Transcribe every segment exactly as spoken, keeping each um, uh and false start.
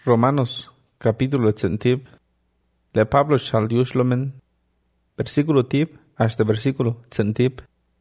Romanos, capítulo centib. Le Pablo shal diushlomen. Versículo tib hasta versículo centib.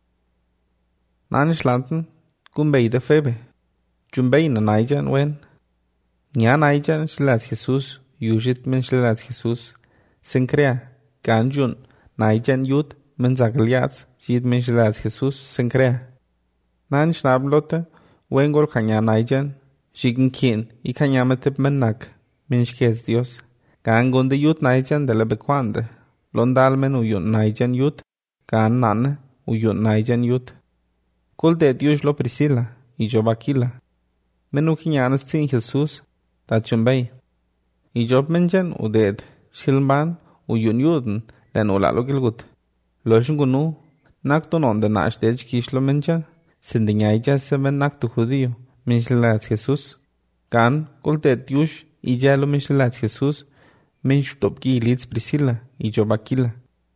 Nanish lanten, gumbei de febe. Jumbei na naijan wen. Nya naijan shilaz Jesus, yujit men shilaz Jesus. Sencrea, ganjun, naijan yut, men zagaliats, jit men shilaz Jesus, sencrea. Nanish nablote, wengol kanya naijan. Shikin kin, y kanyametep menak, minshkez Dios. Gan gunde yut naijan de la bekwande. Londalmen uyun naijan yut, gan nane uyun naijan yut. Kul de Dios lo Priscila, y yo bakila. Menu kinyanes sin Jesus, ta chumbei. Y job menjan uded, shilban uyun yuden, den ulalo gilgut. Loshin gunu, nakton onde nashdej kishlo menjan, sindinyayja semen naktu judío. Minshilaz Jesus. Gan kulte Dios y ya lo minshilaz Jesus. Minsh topki ilitz Priscila y Jobakila.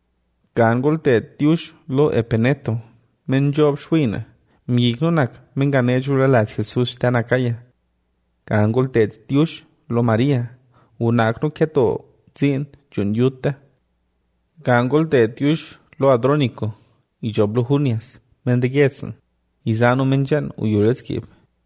Gan kulte Dios lo epeneto. Men job shwina. Mignonak men ganejulaz Jesus tanakaya. Gan kulte Dios lo Maria. Unakno keto zin jun yuta. Gan kulte Dios lo Adrónico y Job lo Junias. Men de Getsen. Izano menjan uyuletskip.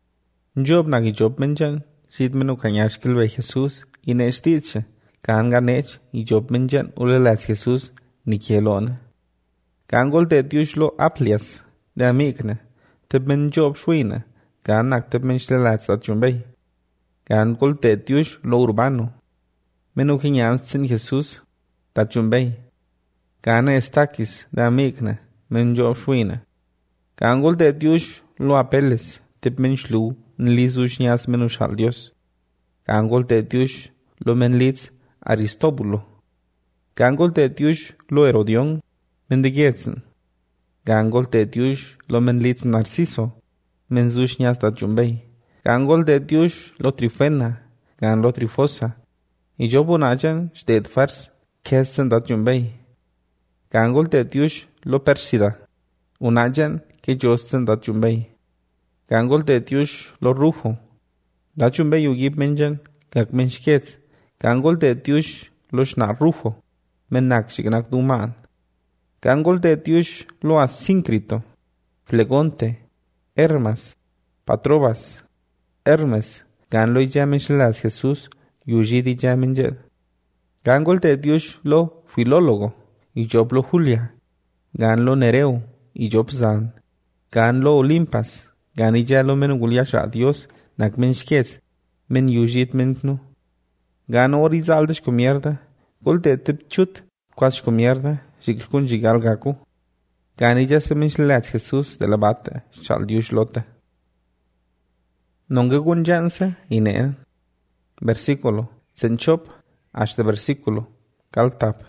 Job nagi Job menjan, sit menu kanyashkil ve Jesus, y neshtiche, kan ganech, y Job menjan ulelaz Jesus, nikielone. Kan golte Dios lo aplias, de amikne, teb men Job shwine, kan nak teb men shlelaz at jumbei. Kan golte Dios lo urbano, menu kinyan sin Jesus, tat jumbei. Kan estakis, de amikne, men Job shwine. Kan golte Dios lo apeles, teb men shlu, nlizush nyas menush al Dios. Kangol de Dios lo menlitz Aristóbulo. Kangol de Dios lo Herodión mendigetsen. Kangol de Dios lo menlitz Narciso menzush nyas da jumbei. Kangol de Dios lo Trifena, gan lo Trifosa. Y yo bonajan sted fars kessen da jumbei. Kangol de Dios lo Persida. Unajan que josten da jumbei. Kangol de Dios lo rujo. Da chumbe yugib menjan, kak menshkets. Kangol de Dios lo shna rujo. Menak shignak duman. Kangol de Dios lo asíncrito. Flegonte. Hermas. Patrobas. Hermes. Gan lo llamen shlas Jesús. Yujidi llamen jel. Kangol de Dios lo filólogo. Y job lo Julia. Gan lo Nereu. Y job zan. Gan lo Olimpas. Gani ya lo men guliash a Dios, nak men shkets, men yujit men nu. Gan ori zaldish ko mierda, golte tip chut, kwash ko mierda, shikshkun jigal gaku. Gani ya se men shlats Jesus de la bata, shal Dios lota. Nonge gunjanse, ine. Versículo, senchop, hasta versículo, kaltap.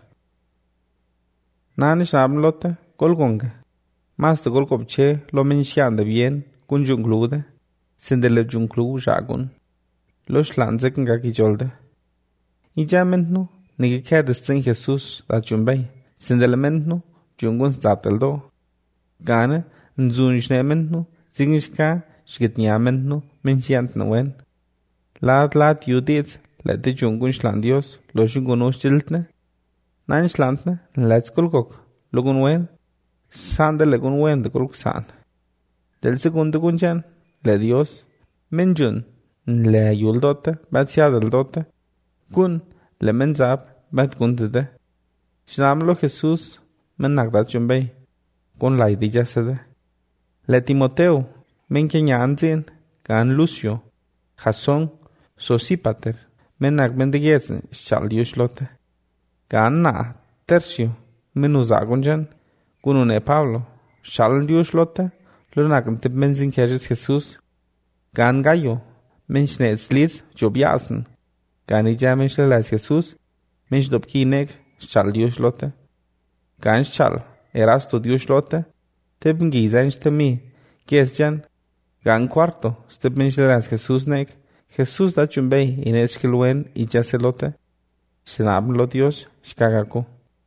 Nani shab lota, golgonga. Mas de golkopche, lo men shiande bien, kun junglude, sindele junglu jagun. Los lanzeken gaki jolde. I jamentnu, nige kedes sin Jesus da jumbei, sindelementnu, jungun stateldo. Gane, nzunjnementnu, zingishka, shgitnyamentnu, menchiantnu wen. Laat laat judit, lette jungun shlandios, lo jungunu stiltne. Nein schlantne, let's kulkok, lugun wen. Sande legun wen de kulk san. Del segundo gunchan, le Dios, menjun, le ayuldote, bat siadeldote, kun, le menzab, bat guntede. Shnamlo Jesús, men nagdat jumbei, kun la idilla sede. Le Timoteo, men kenyanzin, gan Lucio, Jason, Sosipater, men nagmendigetsen, shal yushlote. Gan na, Tercio, men uzagunchan, kunune Pablo, shal yushlote, lo nakam tip menzin kerjes Jesus. Gan gayo, mensch netz liz, job jasen. Gan ija mensch lelas Jesus, mensch dop kinek, schal dios lote. Gan schal, erasto dios lote, tip ngiza enchte mi, kies jan. Gan cuarto, stip mensch lelas Jesus nek, Jesus da chumbei, inech kiluen, ija se lote. Shenab lo Dios, shkagako.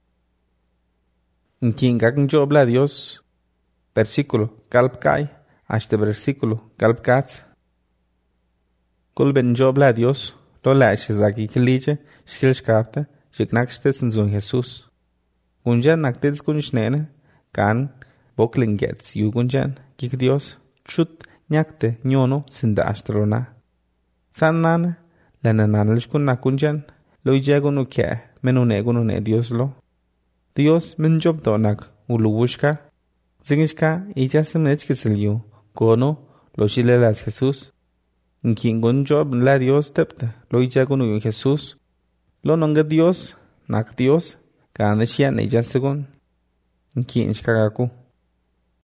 Nkingak job la Dios. Versículo, kalpkai, hasta versículo, kalpkats. Kul ben job la Dios, lo la shizaki kiliche shkil shkapte shiknak shtets nzun Jesus. Kunjan naktets kun shnene kan boklingets yugunjan kik Dios chut nyakte nyono sinda ashtrona. San nane lana nanalish kun nakunjan lo ijagunu kya menune gunune Dios lo. Dios minjob donak ulubushka zingishka ijasimnech kisilyu kono lo shilelas Jesus. Nkingun job la Dios tepte lo ijagunu Jesus. Lo nonga Dios nak Dios Kana siya na ijasigun. Nkin shkagaku.